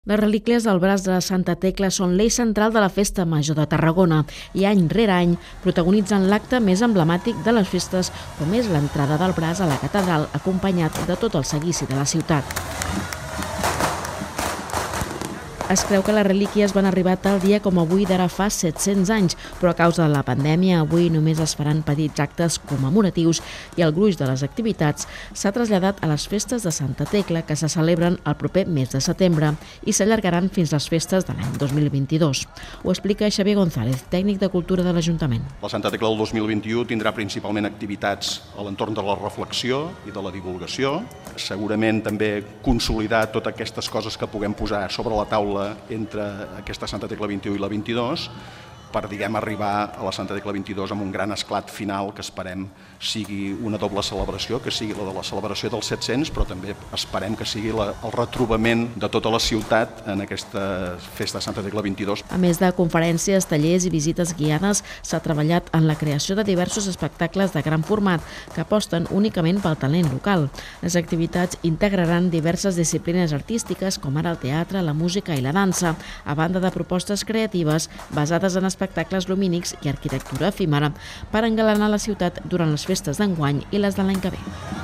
Les relíquies del braç de Santa Tecla són l'eix central de la Festa Major de Tarragona i any rere any protagonitzen l'acte més emblemàtic de les festes, com és l'entrada del braç a la catedral acompanyat de tot el seguici de la ciutat. Es creu que les relíquies van arribar tal dia com avui d'ara fa 700 anys, però a causa de la pandèmia avui només es faran petits actes commemoratius i el gruix de les activitats s'ha traslladat a les festes de Santa Tecla que se celebren el proper mes de setembre i s'allargaran fins les festes de l'any 2022. Ho explica Xavier González, tècnic de Cultura de l'Ajuntament. La Santa Tecla del 2021 tindrà principalment activitats a l'entorn de la reflexió i de la divulgació, segurament també consolidar totes aquestes coses que puguem posar sobre la taula entre aquesta Santa Tecla 21 i la 22 per, arribar a la Santa Tecla 22 amb un gran esclat final que esperem sigui una doble celebració, que sigui la de la celebració dels 700, però també esperem que sigui el retrobament de tota la ciutat en aquesta festa de Santa Tecla 22. A més de conferències, tallers i visites guiades, s'ha treballat en la creació de diversos espectacles de gran format que aposten únicament pel talent local. Les activitats integraran diverses disciplines artístiques com ara el teatre, la música i la dansa, a banda de propostes creatives basades en espectacles lumínics i arquitectura efímera per engalanar la ciutat durant les festes d'enguany i les de l'any que ve.